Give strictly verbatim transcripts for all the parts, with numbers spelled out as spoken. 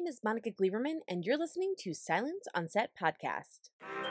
name is Monica Gleaverman, and you're listening to Silence on Set podcast.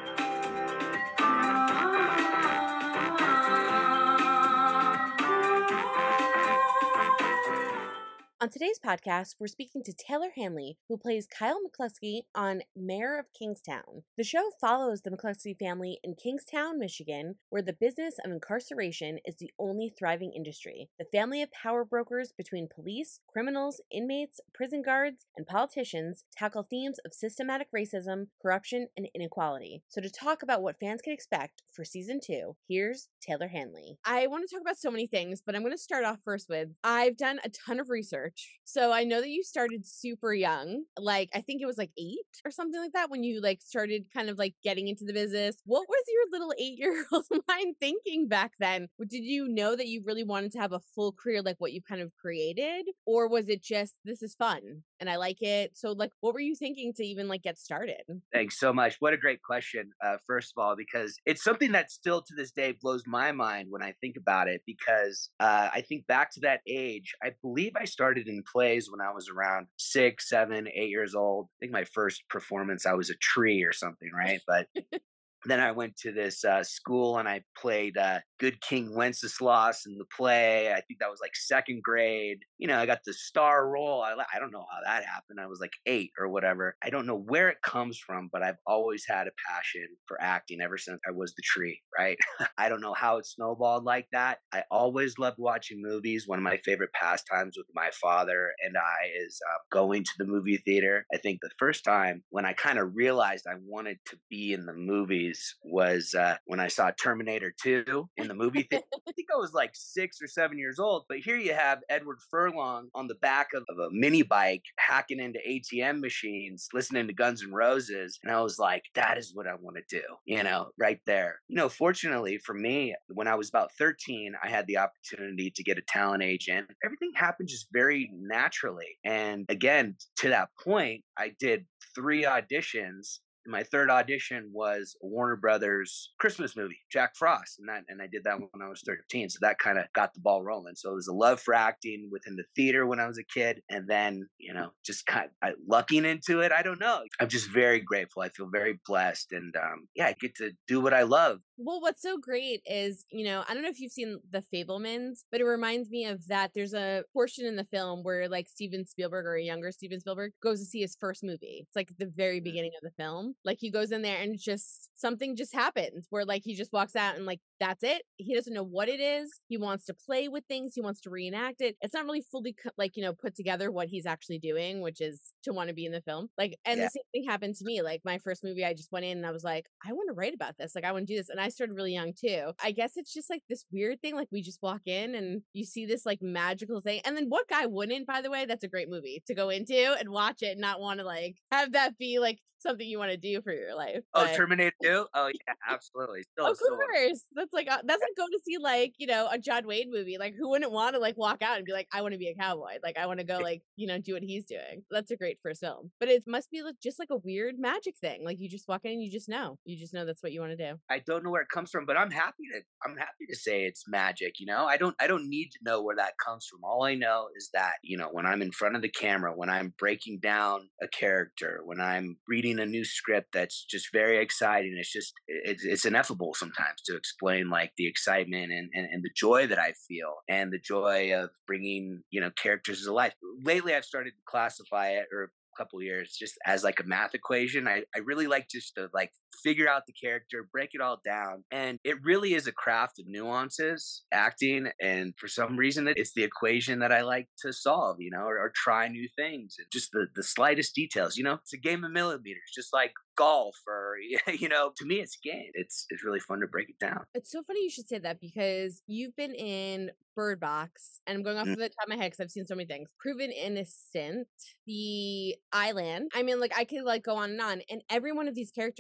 On today's podcast, we're speaking to Taylor Hanley, who plays Kyle McCluskey on Mayor of Kingstown. The show follows the McCluskey family in Kingstown, Michigan, where the business of incarceration is the only thriving industry. The family of power brokers between police, criminals, inmates, prison guards, and politicians tackle themes of systematic racism, corruption, and inequality. So to talk about what fans can expect for season two, here's Taylor Hanley. I want to talk about so many things, but I'm going to start off first with, I've done a ton of research. So I know that you started super young, like I think it was like eight or something like that when you like started kind of like getting into the business. What was your little eight-year-old mind thinking back then? Did you know that you really wanted to have a full career like what you kind of created? Or was it just, this is fun and I like it? So like, what were you thinking to even like get started? Thanks so much. What a great question, uh, first of all, because it's something that still to this day blows my mind when I think about it, because uh, I think back to that age, I believe I started in plays when I was around six, seven, eight years old. I think my first performance, I was a tree or something, right? But then I went to this uh, school and I played uh, Good King Wenceslas in the play. I think that was like second grade. You know, I got the star role. I, I don't know how that happened. I was like eight or whatever. I don't know where it comes from, but I've always had a passion for acting ever since I was the tree, right? I don't know how it snowballed like that. I always loved watching movies. One of my favorite pastimes with my father and I is uh, going to the movie theater. I think the first time when I kind of realized I wanted to be in the movies was uh, when I saw Terminator two in the movie theater. I think I was like six or seven years old, but here you have Edward Furlong on the back of, of a mini bike hacking into A T M machines, listening to Guns N' Roses. And I was like, that is what I want to do, you know, right there. You know, fortunately for me, when I was about thirteen, I had the opportunity to get a talent agent. Everything happened just very naturally. And again, to that point, I did three auditions. My third audition was a Warner Brothers Christmas movie, Jack Frost, and that, and I did that when I was thirteen. So that kind of got the ball rolling. So it was a love for acting within the theater when I was a kid, and then you know just kind of I, lucking into it. I don't know. I'm just very grateful. I feel very blessed, and um, yeah, I get to do what I love. Well, what's so great is, you know, I don't know if you've seen The Fablemans, but it reminds me of that. There's a portion in the film where like Steven Spielberg or a younger Steven Spielberg goes to see his first movie. It's like the very beginning of the film. Like he goes in there and just something just happens where like he just walks out and like that's it. He doesn't know what it is. He wants to play with things. He wants to reenact it. It's not really fully like, you know, put together what he's actually doing, which is to want to be in the film. Like, and Yeah. the same thing happened to me. Like my first movie, I just went in and I was like, I want to write about this. Like I want to do this. And I started really young too. I guess it's just like this weird thing. Like we just walk in and you see this like magical thing. And then what guy wouldn't, by the way, that's a great movie to go into and watch it and not want to like have that be like something you want to do for your life. Oh, But Terminator two? Oh yeah, absolutely. Still, of still one. course, that's like uh, that's like going to see like you know a John Wayne movie. Like who wouldn't want to like walk out and be like, I want to be a cowboy. Like I want to go like you know do what he's doing. That's a great first film. But it must be like, just like a weird magic thing. Like you just walk in and you just know. You just know that's what you want to do. I don't know where it comes from, but I'm happy to I'm happy to say it's magic, you know? I don't I don't need to know where that comes from. All I know is that, you know, when I'm in front of the camera, when I'm breaking down a character, when I'm reading a new script that's just very exciting, it's just it's, it's ineffable sometimes to explain like the excitement and, and and the joy that I feel and the joy of bringing, you know, characters to life. Lately I've started to classify it or couple years just as like a math equation. I, I really like just to like figure out the character, break it all down. And it really is a craft of nuances, acting. And for some reason, it's the equation that I like to solve, you know, or, or try new things. And just the, the slightest details, you know, it's a game of millimeters, just like golf or, you know, to me, it's a game. It's, it's really fun to break it down. It's so funny you should say that because you've been in Bird Box, and I'm going off Mm. of the top of my head because I've seen so many things. Proven Innocent, The Island. I mean, like I could like go on and on, and every one of these characters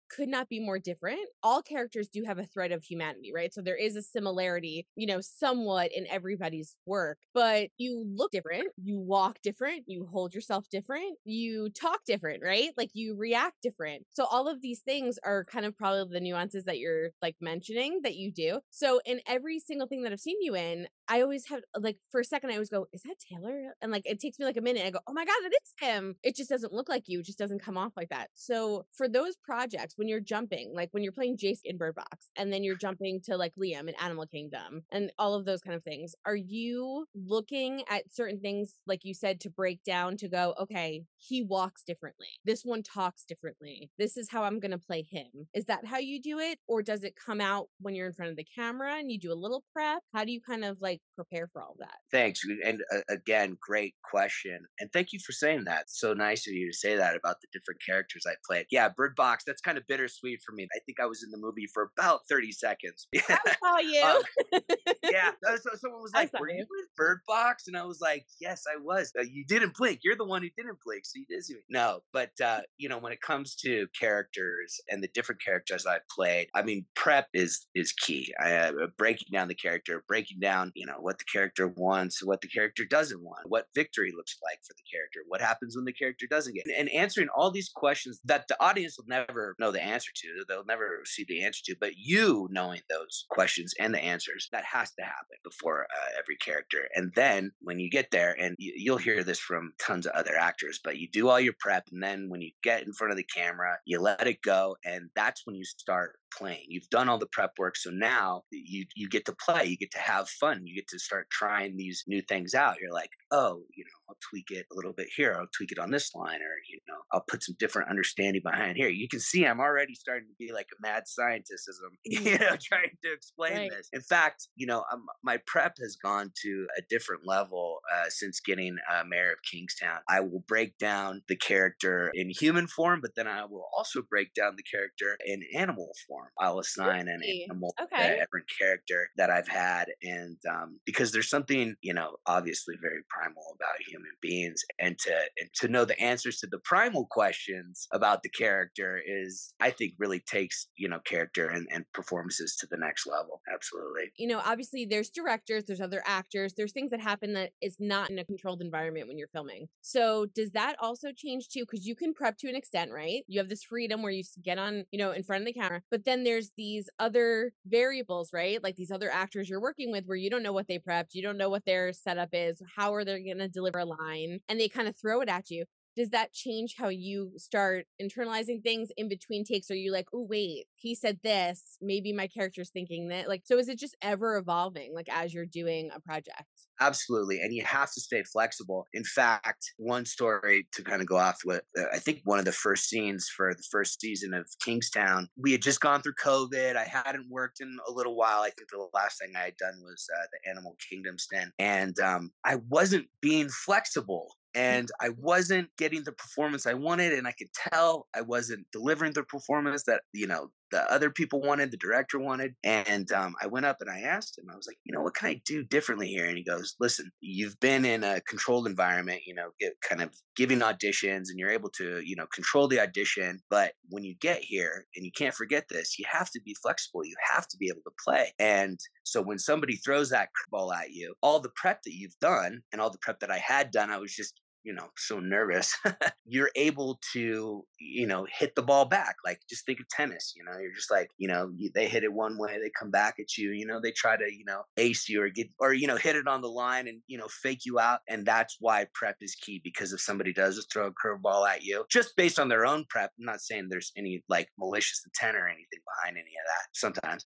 could not be more different. All characters do have a thread of humanity, right? So there is a similarity, you know, somewhat in everybody's work, but you look different, you walk different, you hold yourself different, you talk different, right? Like you react different. So all of these things are kind of probably the nuances that you're like mentioning that you do. So in every single thing that I've seen you in, I always have like for a second I always go, is that Taylor? And like it takes me like a minute. I go, oh my God, it is him. It just doesn't look like you. It just doesn't come off like that. So for those projects, when you're jumping, like when you're playing Jace in Bird Box, and then you're jumping to like Liam in Animal Kingdom and all of those kind of things, are you looking at certain things, like you said, to break down to go, okay, he walks differently. This one talks differently. This is how I'm going to play him. Is that how you do it? Or does it come out when you're in front of the camera and you do a little prep? How do you kind of like prepare for all that? Thanks. And uh, again, great question. And thank you for saying that. So nice of you to say that about the different characters I played. Yeah, Bird Box, that's kind of bittersweet for me. I think I was in the movie for about thirty seconds. I saw you. um, yeah. So someone was I like, saw were you you. in Bird Box? And I was like, yes, I was. Uh, you didn't blink. You're the one who didn't blink. So you did see me. No, but, uh, you know, when it comes to characters and the different characters I've played, I mean, prep is is key. I, uh, breaking down the character, breaking down, you know, what the character wants, what the character doesn't want, what victory looks like for the character, what happens when the character doesn't get, and answering all these questions that the audience will never know the answer to. They'll never see the answer to, but you knowing those questions and the answers, that has to happen before uh, every character. And then when you get there, and you, you'll hear this from tons of other actors, but you do all your prep, and then when you get in front of the camera, you let it go, and that's when you start playing. You've done all the prep work, so now you you get to play, you get to have fun, you get to start trying these new things out. You're like, oh, you know, I'll tweak it a little bit here, I'll tweak it on this line, or you know, I'll put some different understanding behind here. You can see I'm already starting to be like a mad scientist as I'm, you know, trying to explain right. this. In fact, you know, um, my prep has gone to a different level uh, since getting uh, Mayor of Kingstown. I will break down the character in human form, but then I will also break down the character in animal form. I'll assign an animal, okay. a different character that I've had, and um, because there's something, you know, obviously very primal about human beings, and to and to know the answers to the primal questions about the character is, I think, really takes, you know, character and, and performances to the next level. Absolutely. You know, obviously there's directors, there's other actors, there's things that happen that is not in a controlled environment when you're filming. So does that also change too? Because you can prep to an extent, right? You have this freedom where you get on, you know, in front of the camera, but then there's these other variables, right? Like these other actors you're working with where you don't know what they prepped, you don't know what their setup is, how are they going to deliver a line, and they kind of throw it at you. Does that change how you start internalizing things in between takes? Are you like, oh, wait, he said this, maybe my character's thinking that? Like, so is it just ever evolving, like as you're doing a project? Absolutely. And you have to stay flexible. In fact, one story to kind of go off with, uh, I think one of the first scenes for the first season of Kingstown, we had just gone through COVID. I hadn't worked in a little while. I think the last thing I had done was uh, the Animal Kingdom stint. And um, I wasn't being flexible. And I wasn't getting the performance I wanted, and I could tell I wasn't delivering the performance that, you know, the other people wanted, the director wanted. And um, I went up and I asked him, I was like, you know, what can I do differently here? And he goes, listen, you've been in a controlled environment, you know, get, kind of giving auditions, and you're able to, you know, control the audition. But when you get here, and you can't forget this, you have to be flexible. You have to be able to play. And so when somebody throws that ball at you, all the prep that you've done and all the prep that I had done, I was just, you know, so nervous, you're able to, you know, hit the ball back. Like, just think of tennis, you know, you're just like, you know, you, they hit it one way, they come back at you, you know, they try to, you know, ace you or get, or, you know, hit it on the line and, you know, fake you out. And that's why prep is key, because if somebody does throw a curveball at you, just based on their own prep, I'm not saying there's any like malicious intent or anything behind any of that sometimes,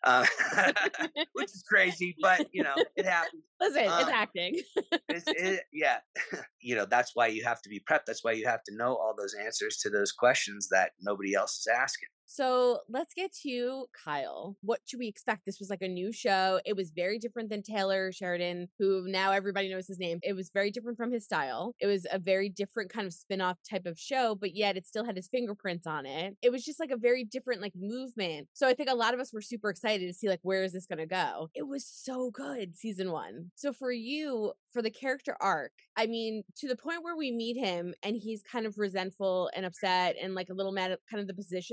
um, which is crazy, but, you know, it happens. Listen, um, it's acting. it's, it, yeah. You know, that's why you have to be prepped. That's why you have to know all those answers to those questions that nobody else is asking. So let's get to Kyle. What should we expect? This was like a new show. It was very different than Taylor Sheridan, who now everybody knows his name. It was very different from his style. It was a very different kind of spin-off type of show, but yet it still had his fingerprints on it. It was just like a very different like movement. So I think a lot of us were super excited to see like, where is this going to go? It was so good, season one. So for you, for the character arc, I mean, to the point where we meet him and he's kind of resentful and upset and like a little mad at kind of the positions that he's being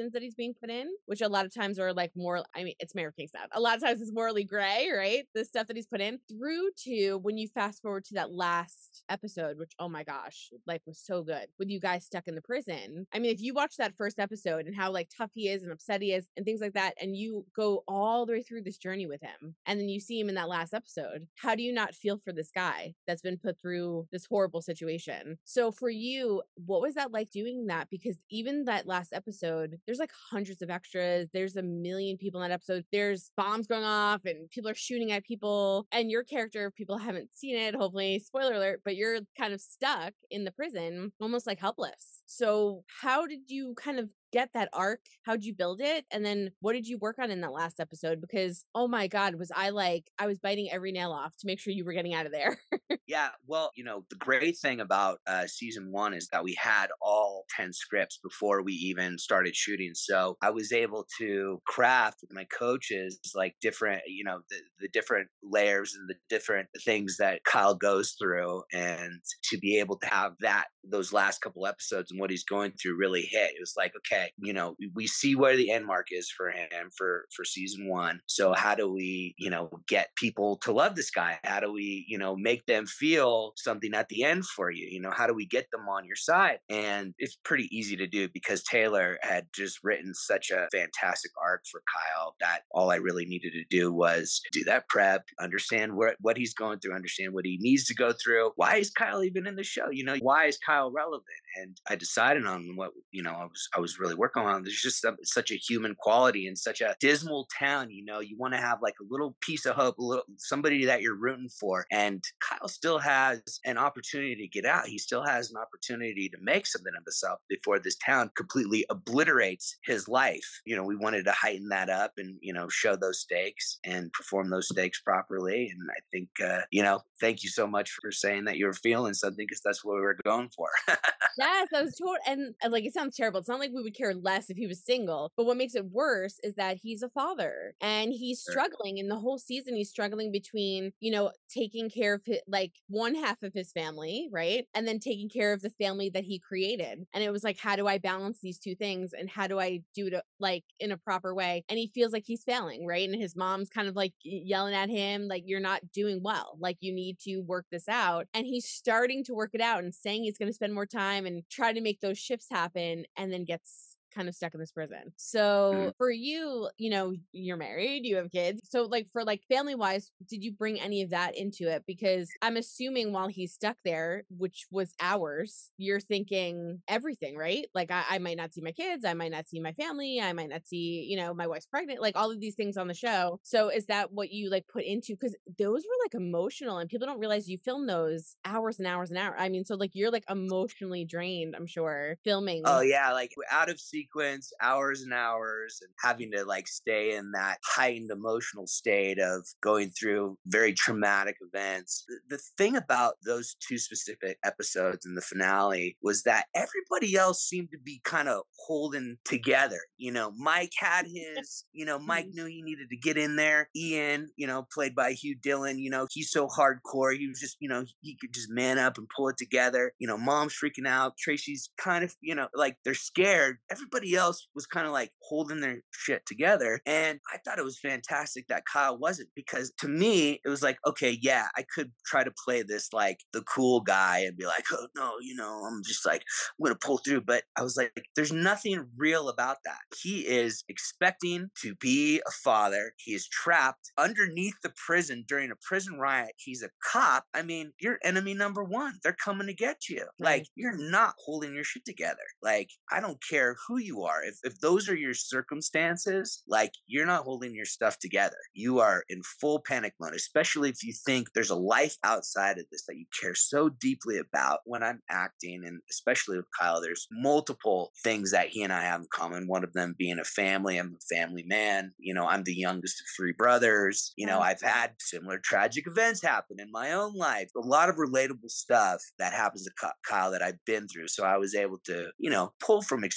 being put in, which a lot of times are like more, I mean, it's Mayor of Kingstown. A lot of times it's morally gray, right? The stuff that he's put in through to when you fast forward to that last episode, which, oh my gosh, like was so good with you guys stuck in the prison. I mean, if you watch that first episode and how like tough he is and upset he is and things like that, and you go all the way through this journey with him, and then you see him in that last episode, how do you not feel for this guy that's been put through this horrible situation? So for you, what was that like doing that? Because even that last episode, there's like hundreds of extras. There's a million people in that episode. There's bombs going off and people are shooting at people. And your character, if people haven't seen it, hopefully, spoiler alert, but you're kind of stuck in the prison, almost like helpless. So how did you kind of get that arc? How'd you build it? And then what did you work on in that last episode? Because, oh my God, was I like, I was biting every nail off to make sure you were getting out of there. Yeah, well, you know, the great thing about uh, season one is that we had all ten scripts before we even started shooting. So I was able to craft with my coaches like different, you know, the, the different layers and the different things that Kyle goes through, and to be able to have that, those last couple episodes and what he's going through really hit. It was like, okay, you know, we see where the end mark is for him for, for season one. So how do we, you know, get people to love this guy? How do we, you know, make them feel something at the end for you? You know, how do we get them on your side? And it's pretty easy to do because Taylor had just written such a fantastic arc for Kyle that all I really needed to do was do that prep, understand what, what he's going through, understand what he needs to go through. Why is Kyle even in the show? You know, why is Kyle relevant? And I decided on what, you know, I was, I was really working on. There's just some, such a human quality in such a dismal town. You know, you want to have like a little piece of hope, a little, somebody that you're rooting for. And Kyle still has an opportunity to get out. He still has an opportunity to make something of himself before this town completely obliterates his life. You know, we wanted to heighten that up and, you know, show those stakes and perform those stakes properly. And I think, uh, you know, thank you so much for saying that you're feeling something, because that's what we were going for. Yes, I was told, and, and like it sounds terrible. It's not like we would care less if he was single, but what makes it worse is that he's a father and he's Sure. struggling in the whole season. He's struggling between, you know, taking care of his, like one half of his family, right? And then taking care of the family that he created. And it was like, how do I balance these two things? And how do I do it like in a proper way? And he feels like he's failing, right? And his mom's kind of like yelling at him, like, you're not doing well. Like, you need to work this out. And he's starting to work it out and saying he's going to spend more time and try to make those shifts happen, and then gets kind of stuck in this prison. So Mhm. for you, you know, you're married, you have kids. So like for like family wise, did you bring any of that into it? Because I'm assuming while he's stuck there, which was hours, you're thinking everything, right? Like I, I might not see my kids, I might not see my family, I might not see, you know, my wife's pregnant, like all of these things on the show. So is that what you like put into? Because those were like emotional, and people don't realize you film those hours and hours and hours. I mean, so like you're like emotionally drained, I'm sure, filming. Oh yeah, like out of sequence, hours and hours, and having to like stay in that heightened emotional state of going through very traumatic events. The, the thing about those two specific episodes in the finale was that everybody else seemed to be kind of holding together. You know, Mike had his, you know, Mike knew he needed to get in there. Ian, you know, played by Hugh Dillon, you know, he's so hardcore. He was just, you know, he could just man up and pull it together. You know, Mom's freaking out. Tracy's kind of, you know, like they're scared. Everybody else was kind of like holding their shit together. And I thought it was fantastic that Kyle wasn't, because to me, it was like, okay, yeah, I could try to play this like the cool guy and be like, oh no, you know, I'm just like, I'm going to pull through. But I was like, there's nothing real about that. He is expecting to be a father. He is trapped underneath the prison during a prison riot. He's a cop. I mean, you're enemy number one. They're coming to get you. Like, you're not holding your shit together. Like, I don't care who you are. If, if those are your circumstances, like, you're not holding your stuff together. You are in full panic mode, especially if you think there's a life outside of this that you care so deeply about. When I'm acting, and especially with Kyle, there's multiple things that he and I have in common. One of them being a family. I'm a family man. You know, I'm the youngest of three brothers. You know, I've had similar tragic events happen in my own life. A lot of relatable stuff that happens to Kyle that I've been through. So I was able to, you know, pull from experience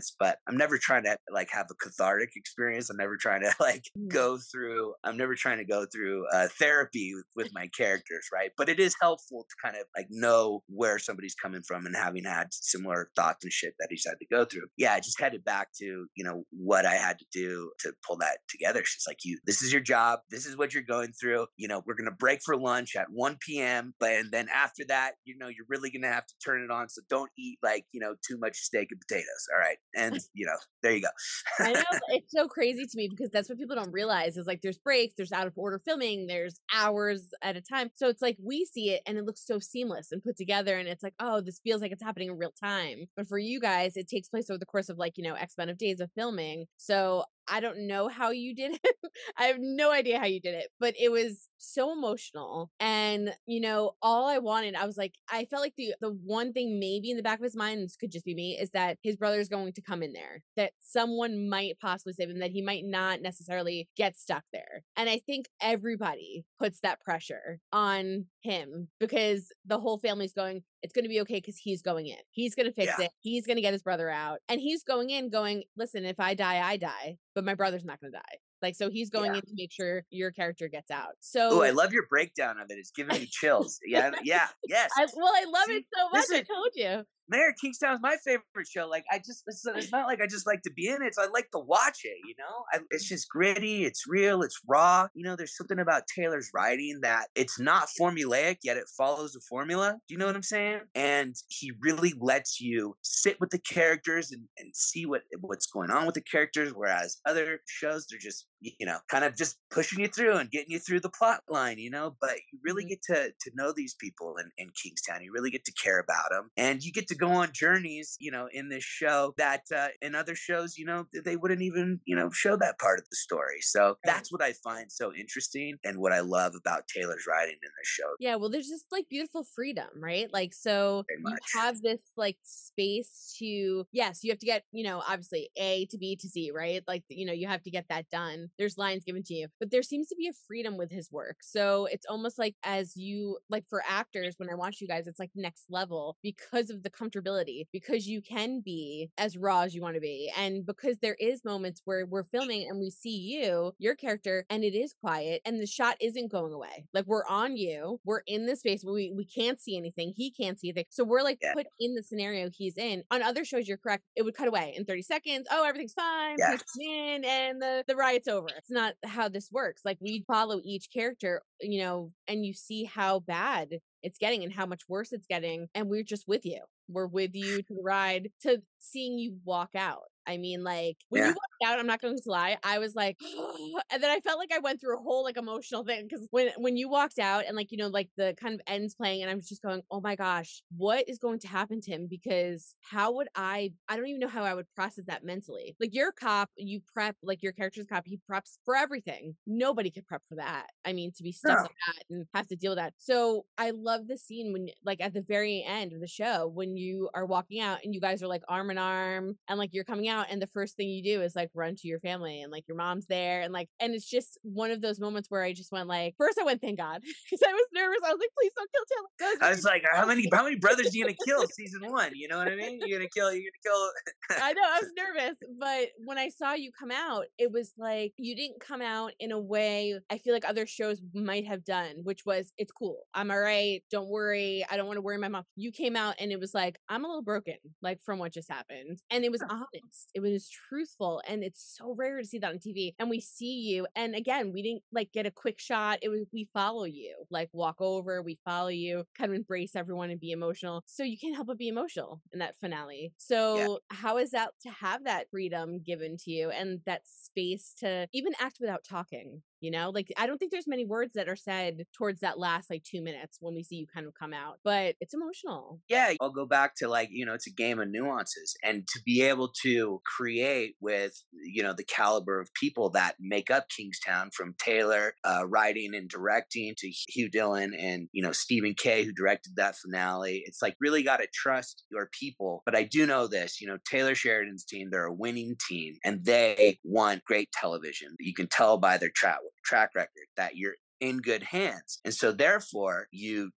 experience, but I'm never trying to like have a cathartic experience. I'm never trying to like Mhm. go through, I'm never trying to go through uh, therapy with, with my characters, right? But it is helpful to kind of like know where somebody's coming from and having had similar thoughts and shit that he's had to go through. Yeah, I just headed back to, you know, what I had to do to pull that together. She's like, you, this is your job. This is what you're going through. You know, we're going to break for lunch at one p.m. But and then after that, you know, you're really going to have to turn it on. So don't eat like, you know, too much steak and potatoes. All right. And, you know, there you go. I know, it's so crazy to me because that's what people don't realize is like there's breaks, there's out of order filming, there's hours at a time. So it's like we see it and it looks so seamless and put together and it's like, oh, this feels like it's happening in real time. But for you guys, it takes place over the course of like, you know, X amount of days of filming. So I don't know how you did it. I have no idea how you did it, but it was so emotional. And, you know, all I wanted, I was like, I felt like the the one thing maybe in the back of his mind, this could just be me, is that his brother's going to come in there, that someone might possibly save him, that he might not necessarily get stuck there. And I think everybody puts that pressure on him because the whole family's going, it's going to be okay because he's going in. He's going to fix Yeah. it. He's going to get his brother out. And he's going in going, listen, if I die, I die, but my brother's not going to die. Like, so he's going Yeah. in to make sure your character gets out. Oh, I So, love your breakdown of it. It's giving me chills. Yeah. Yeah. Yes. I, well, I love it See, so much. I listen, told you. Mayor of Kingstown is my favorite show. Like, I just, it's, it's not like I just like to be in it. It's I like to watch it, you know? I, it's just gritty. It's real. It's raw. You know, there's something about Taylor's writing that it's not formulaic, yet it follows a formula. Do you know what I'm saying? And he really lets you sit with the characters and, and see what what's going on with the characters. Whereas other shows, they're just, you know, kind of just pushing you through and getting you through the plot line, you know? But you really Mhm. get to, to know these people in, in Kingstown. You really get to care about them. And you get to go on journeys, you know, in this show that uh, in other shows, you know, they wouldn't even, you know, show that part of the story. So Right. that's what I find so interesting and what I love about Taylor's writing in this show Yeah, well, there's just like beautiful freedom, right? Like, so very you much. have this like space to, yes, you have to get, you know, obviously A to B to C, right? Like, you know, you have to get that done. There's lines given to you, but there seems to be a freedom with his work. So it's almost like as you, like for actors, when I watch you guys, it's like next level because of the comfortability, because you can be as raw as you want to be. And because there is moments where we're filming and we see you, your character, and it is quiet and the shot isn't going away. Like we're on you, we're in the space where we, we can't see anything, he can't see anything. So we're like Yeah. put in the scenario he's in. On other shows, you're correct, it would cut away in thirty seconds. Oh, everything's fine, Yeah. please come in, and the, the riot's over. It's not how this works. Like we follow each character, you know, and you see how bad it's getting and how much worse it's getting. And we're just with you. We're with you to the ride, to seeing you walk out. I mean, like when Yeah. you walked out, I'm not going to lie, I was like, and then I felt like I went through a whole like emotional thing because when when you walked out and like you know like the kind of ends playing and I was just going, oh my gosh, what is going to happen to him? Because how would I? I don't even know how I would process that mentally. Like you're a cop, you prep, like your character's a cop, he preps for everything. Nobody could prep for that. I mean, to be stuck No. like that and have to deal with that. So I love the scene when like at the very end of the show when you are walking out and you guys are like arm in arm and like you're coming out and the first thing you do is like run to your family and like your mom's there and like and it's just one of those moments where I just went like first I went thank God because I was nervous. I was like please don't kill Taylor. I was like, how many how many brothers are you gonna kill season one? You know what I mean? You're gonna kill. You're gonna kill. I know I was nervous, but when I saw you come out, it was like you didn't come out in a way I feel like other shows might have done, which was it's cool. I'm all right. Don't worry. I don't want to worry my mom. You came out and it was like I'm a little broken, like from what just happened, and it was honest. It was truthful, and it's so rare to see that on T V. And we see you, and again, we didn't like get a quick shot. It was we follow you, like walk over, we follow you, kind of embrace everyone and be emotional. So you can't help but be emotional in that finale. So Yeah. how is that to have that freedom given to you and that space to even act without talking? You know, like I don't think there's many words that are said towards that last like two minutes when we see you kind of come out, but it's emotional. Yeah, I'll go back to like, you know, it's a game of nuances. And to be able to create with, you know, the caliber of people that make up Kingstown, from Taylor uh, writing and directing to Hugh Dillon and, you know, Stephen Kay, who directed that finale. It's like really got to trust your people. But I do know this, you know, Taylor Sheridan's team, they're a winning team and they want great television. You can tell by their track track record that you're in good hands. And so therefore you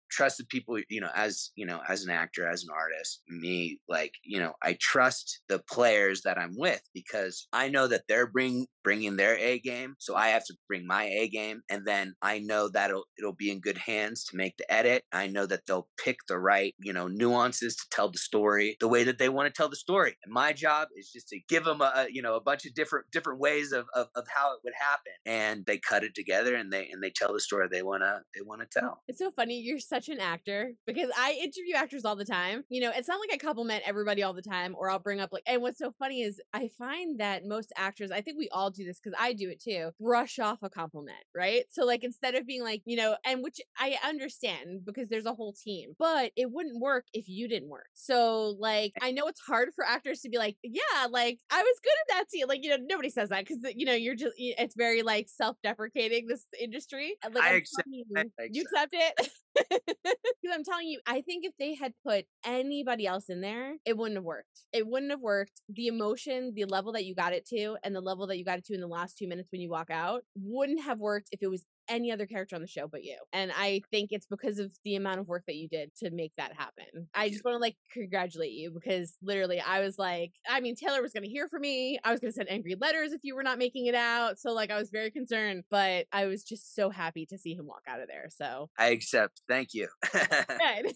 trust the people, you know, as, you know, as an actor, as an artist, me, like, you know, I trust the players that I'm with because I know that they're bring, bringing their A game. So I have to bring my A game. And then I know that it'll, it'll be in good hands to make the edit. I know that they'll pick the right, you know, nuances to tell the story the way that they want to tell the story. And my job is just to give them a, a you know, a bunch of different, different ways of, of, of how it would happen. And they cut it together and they, and they tell the story they want to, they want to tell. It's so funny. You're such an actor because I interview actors all the time. You know, it's not like I compliment everybody all the time or I'll bring up like, and what's so funny is I find that most actors, I think we all do this because I do it too, brush off a compliment, right? So like instead of being like, you know, and which I understand because there's a whole team, but it wouldn't work if you didn't work. So like, I know it's hard for actors to be like, yeah, like I was good at that scene. Like, you know, nobody says that because, you know, you're just, it's very like self-deprecating, this industry. Like, I I'm accept, telling I you, you accept. accept it? Because I'm telling you, I think if they had put anybody else in there, it wouldn't have worked. It wouldn't have worked. The emotion, the level that you got it to, and the level that you got it to in the last two minutes when you walk out wouldn't have worked if it was any other character on the show but you. And I think it's because of the amount of work that you did to make that happen. I just want to like congratulate you because literally I was like, I mean, Taylor was going to hear from me. I was going to send angry letters if you were not making it out. So like I was very concerned, but I was just so happy to see him walk out of there. So I accept. Thank you. good.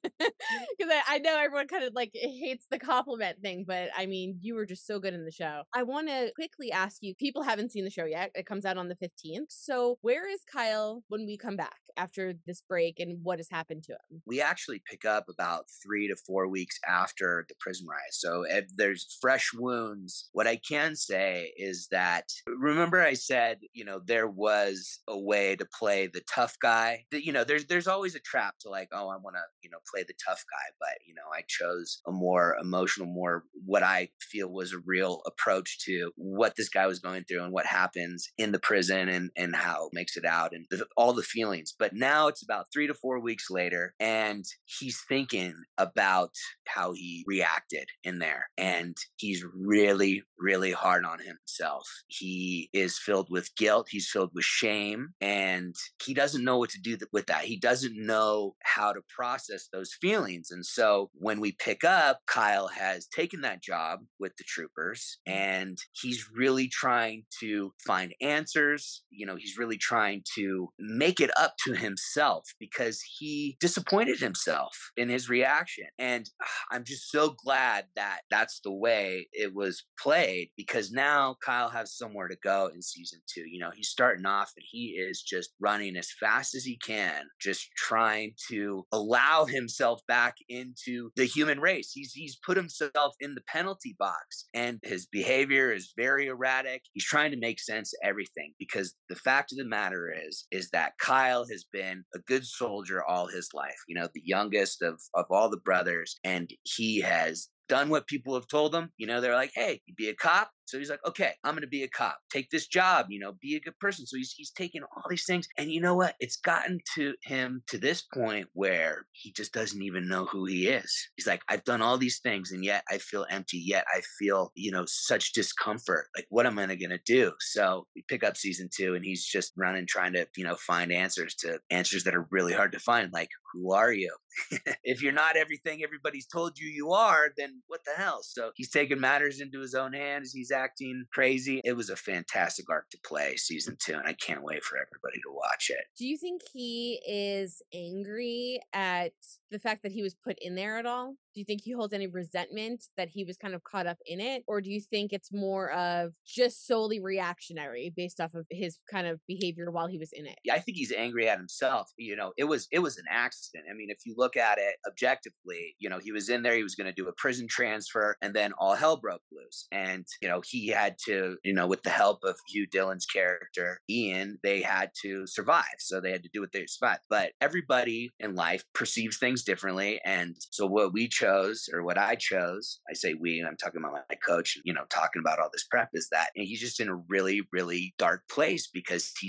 Because I, I know everyone kind of like hates the compliment thing, but I mean, you were just so good in the show. I want to quickly ask you, people haven't seen the show yet. It comes out on the fifteenth. So where is Kyle when we come back after this break and what has happened to him? We actually pick up about three to four weeks after the prison riot. So if there's fresh wounds, what I can say is that, remember I said, you know, there was a way to play the tough guy. That, you know, there's there's always a trap to like, oh, I want to, you know, play the tough guy. But, you know, I chose a more emotional, more what I feel was a real approach to what this guy was going through and what happens in the prison and, and how it makes it out and the, all the feelings. But now it's about three to four weeks later and he's thinking about how he reacted in there. And he's really, really hard on himself. He is filled with guilt. He's filled with shame and he doesn't know what to do with that. He doesn't know how to process those feelings. And so when we pick up, Kyle has taken that job with the troopers and he's really trying to find answers. You know, he's really trying to make it up to himself because he disappointed himself in his reaction. And I'm just so glad that that's the way it was played because now Kyle has somewhere to go in season two. You know, he's starting off and he is just running as fast as he can, just trying to allow himself back into the human race. He's he's put himself in the penalty box and his behavior is very erratic. He's trying to make sense of everything because the fact of the matter is, is that Kyle has been a good soldier all his life, you know, the youngest of, of all the brothers. And he has done what people have told him. You know, they're like, hey, you be a cop. So he's like, okay, I'm going to be a cop. Take this job, you know, be a good person. So he's, he's taking all these things. And you know what? It's gotten to him to this point where he just doesn't even know who he is. He's like, I've done all these things and yet I feel empty. Yet I feel, you know, such discomfort. Like, what am I going to do? So we pick up season two and he's just running, trying to, you know, find answers to answers that are really hard to find. Like, who are you? If you're not everything everybody's told you you are, then what the hell? So he's taking matters into his own hands. He's acting crazy. It was a fantastic arc to play, season two, and I can't wait for everybody to watch it. Do you think he is angry at the fact that he was put in there at all? Do you think he holds any resentment that he was kind of caught up in it? Or do you think it's more of just solely reactionary based off of his kind of behavior while he was in it? Yeah, I think he's angry at himself. You know, it was it was an accident. I mean, if you look at it objectively, you know, he was in there, he was going to do a prison transfer, and then all hell broke loose. And, you know, he had to, you know, with the help of Hugh Dillon's character, Ian, they had to survive. So they had to do what they survived. But everybody in life perceives things differently. And so what we chose, or what I chose, I say we, and I'm talking about my coach, you know, talking about all this prep, is that he's just in a really, really dark place because he's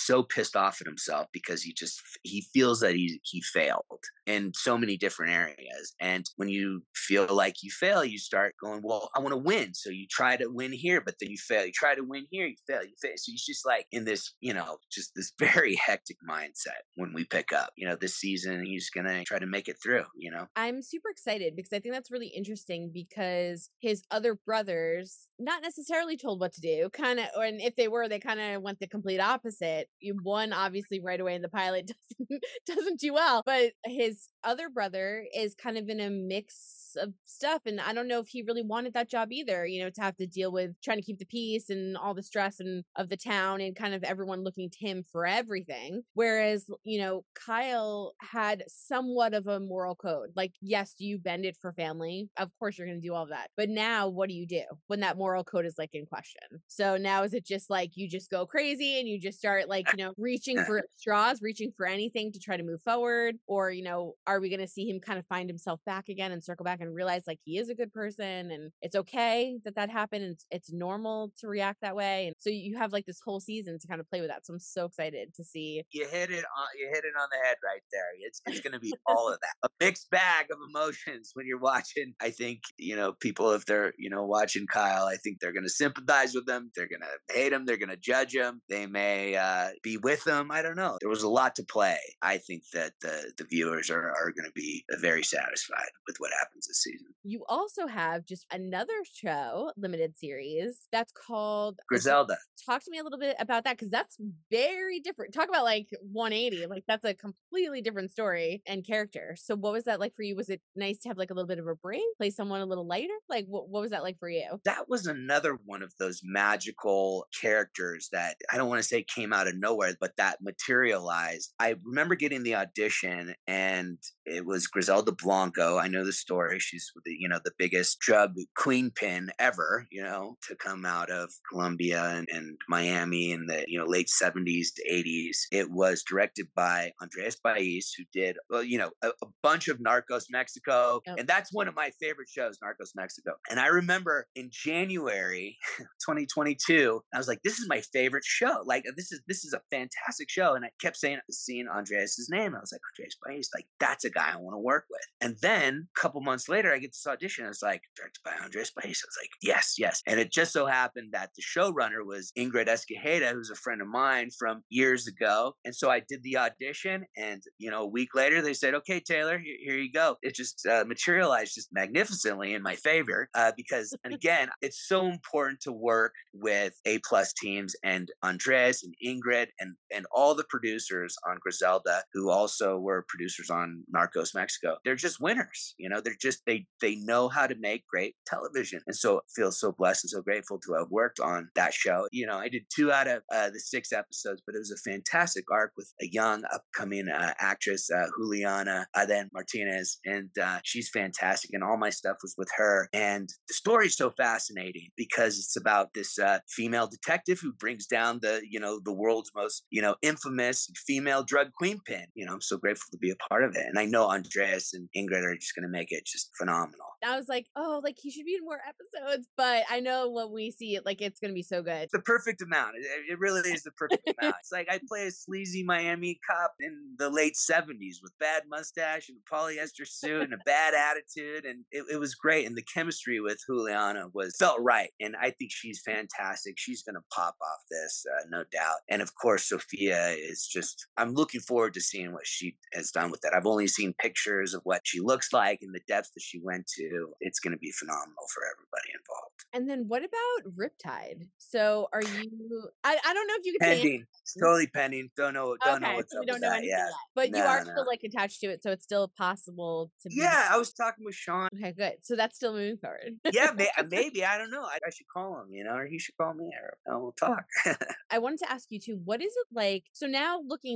so pissed off at himself because he just he feels that he he failed in so many different areas. And when you feel like you fail, you start going, well, I want to win. So you try to win here, but then you fail. You try to win here, you fail, you fail. So he's just like in this, you know, just this very hectic mindset when we pick up, you know, this season. He's going to try to make it through, you know. I'm super excited because I think that's really interesting because his other brothers, not necessarily told what to do, kind of, and if they were, they kind of went the complete opposite. You one obviously right away in the pilot doesn't doesn't do well, but his other brother is kind of in a mix of stuff, and I don't know if he really wanted that job either. You know, to have to deal with trying to keep the peace and all the stress and of the town and kind of everyone looking to him for everything. Whereas, you know, Kyle had somewhat of a moral code. Like, yes, do you bend it for family? Of course you're going to do all of that. But now what do you do when that moral code is like in question? So now is it just like you just go crazy and you just start like, you know, reaching for straws, reaching for anything to try to move forward? Or, you know, are we going to see him kind of find himself back again and circle back and realize like he is a good person and it's okay that that happened and it's, it's normal to react that way? And so you have like this whole season to kind of play with that. So I'm so excited to see. You hit it on you hit it on the head right there. It's it's going to be all of that, a mixed bag of emotions when you're watching. I think, you know, people, if they're, you know, watching Kyle, I think they're going to sympathize with him. They're going to hate him. They're going to judge him. They may uh, be with him. I don't know. There was a lot to play. I think that the the viewers are are going to be very satisfied with what happens this season. You also have just another show, limited series, that's called Griselda. Talk to me a little bit about that because that's very different. Talk about like one eighty. Like that's a completely different story and character. So what was that like for you? Was it nice to have like a little bit of a break, play someone a little lighter? Like what, what was that like for you? That was another one of those magical characters that I don't want to say came out of nowhere, but that materialized. I remember getting the audition and it was Griselda Blanco. I know the story. She's the, you know, the biggest drug queen pin ever, you know, to come out of Colombia and, and Miami in the, you know, late seventies to eighties. It was directed by Andres Baiz, who did, well, you know, a, a bunch of Narcos Mexico. Yep. And that's one of my favorite shows, Narcos Mexico. And I remember in January twenty twenty-two, I was like, this is my favorite show. Like, this is this is a fantastic show. And I kept saying, seeing Andres' name. I was like, Andres Baiz, like, that's a guy I want to work with. And then a couple months later, I get this audition. It's like, directed by Andres Baiz. I was like, yes, yes. And it just so happened that the showrunner was Ingrid Escajeda, who's a friend of mine from years ago. And so I did the audition. And, you know, a week later, they said, okay, Taylor, here, here you go. It just uh, materialized just magnificently in my favor uh, because, and again, it's so important to work with A-plus teams, and Andres and Ingrid and, and all the producers on Griselda, who also were producers on Narcos Mexico. They're just winners. You know, they're just, they, they know how to make great television. And so I feel so blessed and so grateful to have worked on that show. You know, I did two out of uh, the six episodes, but it was a fantastic arc with a young upcoming uh, actress, uh, Juliana Aden Martinez, and uh, she's fantastic. And all my stuff was with her. And the story is so fascinating because it's about this uh, female detective who brings down the, you know, the world's most, you know, infamous female drug queen pin. You know, I'm so grateful to be a part of it. And I know Andreas and Ingrid are just going to make it just phenomenal. I was like, oh, like he should be in more episodes, but I know when we see it, like it's going to be so good. It's the perfect amount. It, it really is the perfect amount. It's like I play a sleazy Miami cop in the late seventies with bad mustache and a polyester suit and a bad attitude. And it, it was great. And the chemistry with Juliana was felt right. And I think she's fantastic. She's going to pop off this, uh, no doubt. And of course, Sophia is just, I'm looking forward to seeing what she has done with that. I've only seen pictures of what she looks like and the depths that she went to. It's going to be phenomenal for everybody involved. And then what about Riptide? So are you, I, I don't know if you could pending. say It's totally pending. Don't know, don't okay, know what's so up we don't with know that. anything Yeah. yet. But no, you are no. still like attached to it, so it's still possible to be. Yeah, I was talking with Sean. Okay, good. So that's still moving forward. yeah, may, maybe. I don't know. I, I should call him, you know, or he should call me, or uh, we'll talk. I wanted to ask you too, what is it like? So now looking back,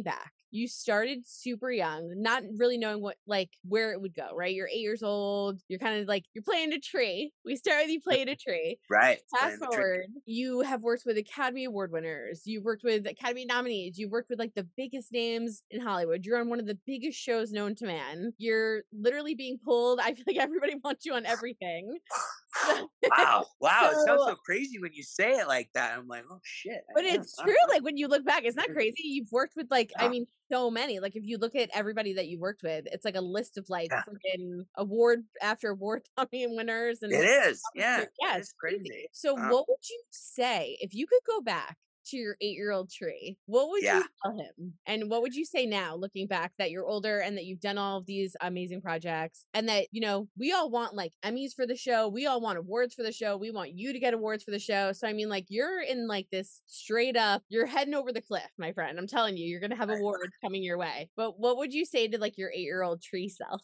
you started super young, not really knowing what, like, where it would go, right? You're eight years old. You're kind of like, you're playing a tree. We started you playing a tree. Right. Fast Playing the tree. forward, you have worked with Academy Award winners. You've worked with Academy nominees. You've worked with like the biggest names in Hollywood. You're on one of the biggest shows known to man. You're literally being pulled. I feel like everybody wants you on everything. Wow. Wow. It sounds So, so crazy when you say it like that. I'm like, oh shit. but I am. it's Wow. true. Like when you look back, it's not crazy. You've worked with like, I Yeah. mean, so many. Like if you look at everybody that you worked with, it's like a list of like Yeah. freaking award after award Tony winners and It is. Yeah. yeah, It it's is crazy. crazy. So Wow. what would you say if you could go back to your eight-year-old tree? What would Yeah. you tell him? And what would you say now, looking back, that you're older and that you've done all of these amazing projects and that, you know, we all want like Emmys for the show. We all want awards for the show. We want you to get awards for the show. So, I mean, like you're in like this straight up, you're heading over the cliff, my friend. I'm telling you, you're going to have Right. awards coming your way. But what would you say to like your eight-year-old tree self?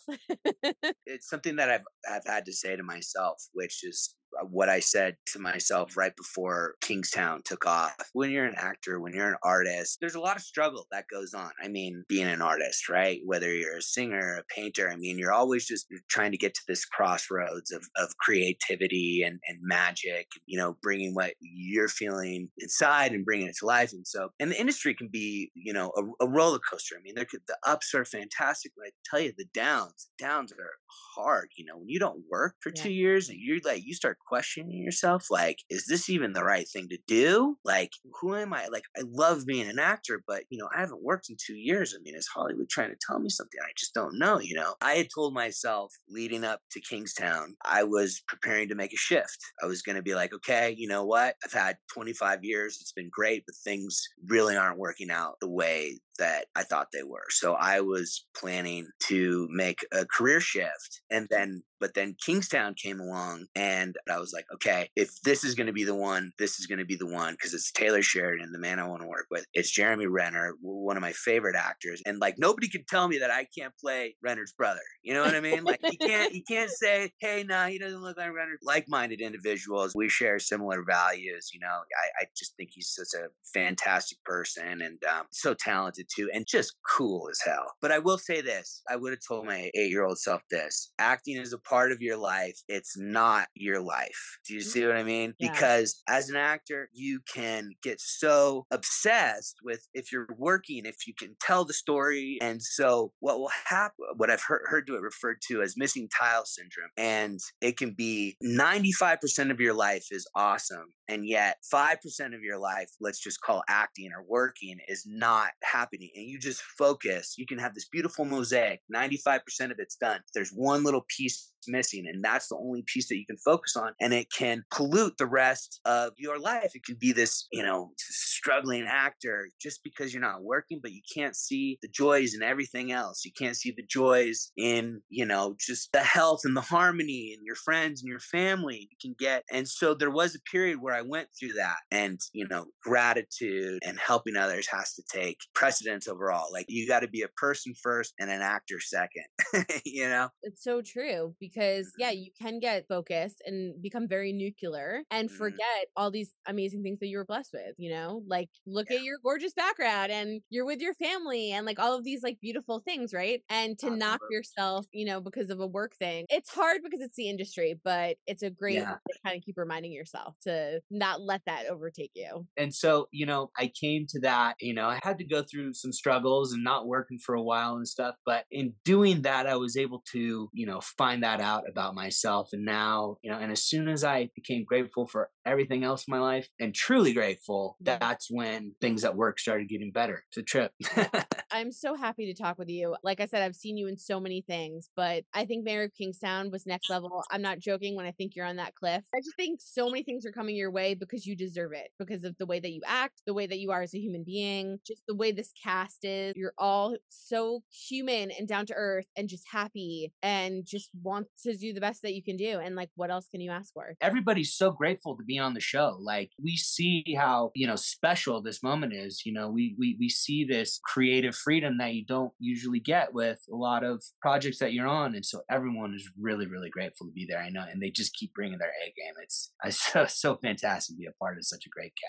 It's something that I've I've had to say to myself, which is what I said to myself right before Kingstown took off. When you're an actor, when you're an artist, there's a lot of struggle that goes on. I mean, being an artist, right? Whether you're a singer, a painter, I mean, you're always just trying to get to this crossroads of, of creativity and, and magic, you know, bringing what you're feeling inside and bringing it to life. And so, and the industry can be, you know, a, a roller coaster. I mean, there could, the ups are fantastic, but I tell you, the downs, the downs are hard. You know, when you don't work for Yeah. two years and you're like, you start questioning yourself, like, is this even the right thing to do? Like, who am I? Like, I love being an actor, but, you know, I haven't worked in two years. I mean, is Hollywood trying to tell me something? I just don't know, you know? I had told myself leading up to Kingstown, I was preparing to make a shift. I was going to be like, okay, you know what? I've had twenty-five years. It's been great, but things really aren't working out the way that I thought they were. So I was planning to make a career shift. And then, but then Kingstown came along and I was like, okay, if this is going to be the one, this is going to be the one because it's Taylor Sheridan, the man I want to work with. It's Jeremy Renner, one of my favorite actors. And like, nobody can tell me that I can't play Renner's brother. You know what I mean? Like you can't, you can't say, hey, no, nah, he doesn't look like Renner. Like-minded individuals. We share similar values. You know, I, I just think he's such a fantastic person and um, so talented too, and just cool as hell. But I will say this, I would have told my eight-year-old self this, acting is a part of your life. It's not your life. Do you see what I mean? Yeah. Because as an actor, you can get so obsessed with if you're working, if you can tell the story. And so what will happen, what I've heard, heard to it referred to as missing tile syndrome. And it can be ninety-five percent of your life is awesome. And yet five percent of your life, let's just call acting or working, is not happening. And you just focus. You can have this beautiful mosaic. ninety-five percent of it's done. There's one little piece missing, and that's the only piece that you can focus on. And it can pollute the rest of your life. It could be this, you know, struggling actor just because you're not working, but you can't see the joys in everything else. You can't see the joys in, you know, just the health and the harmony and your friends and your family you can get. And so there was a period where I went through that, and, you know, gratitude and helping others has to take precedence overall. Like you got to be a person first and an actor second, you know? It's so true because yeah, you can get focused and become very nuclear and Mhm. forget all these amazing things that you were blessed with, you know? Like look Yeah. at your gorgeous background and you're with your family and like all of these like beautiful things, right? And to knock Absolutely. yourself, you know, because of a work thing. It's hard because it's the industry, but it's a great Yeah. way to kind of keep reminding yourself to not let that overtake you. And so, you know, I came to that, you know, I had to go through some struggles and not working for a while and stuff. But in doing that, I was able to, you know, find that out about myself. And now, you know, and as soon as I became grateful for everything else in my life and truly grateful, Mhm. that's when things at work started getting better. It's a trip. I'm so happy to talk with you. Like I said, I've seen you in so many things, but I think Mayor of Kingstown was next level. I'm not joking when I think you're on that cliff. I just think so many things are coming your way because you deserve it, because of the way that you act, the way that you are as a human being, just the way this cast is. You're all so human and down to earth and just happy and just want to do the best that you can do. And like, what else can you ask for? Everybody's so grateful to be on the show. Like we see how, you know, special this moment is. You know, we we we see this creative freedom that you don't usually get with a lot of projects that you're on. And so everyone is really, really grateful to be there. I know. And they just keep bringing their A game. It's, it's so, so fantastic to be a part of such a great cast.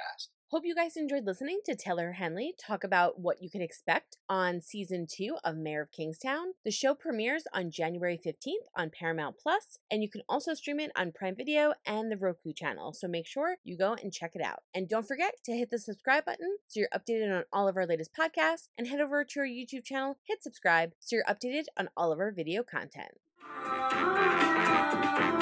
Hope you guys enjoyed listening to Taylor Henley talk about what you can expect on season two of Mayor of Kingstown. The show premieres on January fifteenth on Paramount Plus, and you can also stream it on Prime Video and the Roku channel, so make sure you go and check it out. And don't forget to hit the subscribe button so you're updated on all of our latest podcasts, and head over to our YouTube channel, hit subscribe so you're updated on all of our video content.